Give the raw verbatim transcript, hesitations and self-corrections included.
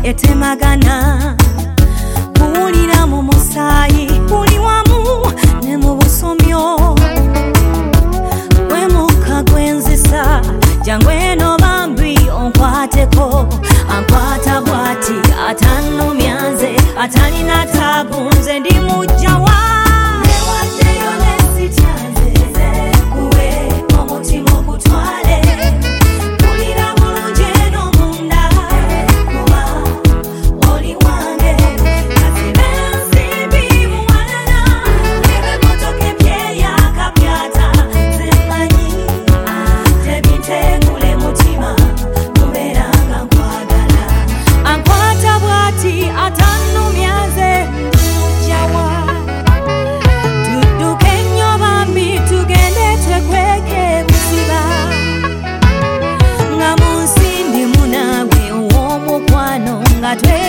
etemagana pulira mu musaayi puli wamu ne mu busomyo gwe mukka gwenzisa jangu eno bambi onkwateko ankwata bwati atannumya nze atalina taabu nze ndi mujjawa newaddeyo nesityanze kuwe omutima ogutwale pulira bulungi eno munda kuba oli wange kazibe ensimbi muwalana n'ebimotoka ebyeyakapyata nze mmanyi tebinteekule mutima kubeeranga nkwagala ankwata bwati atannumya nze ndi mujjawa tudduke nnyo bambi tugende twekweke buziba nga mu nsi ndimu naawe ow'omukwano nga twe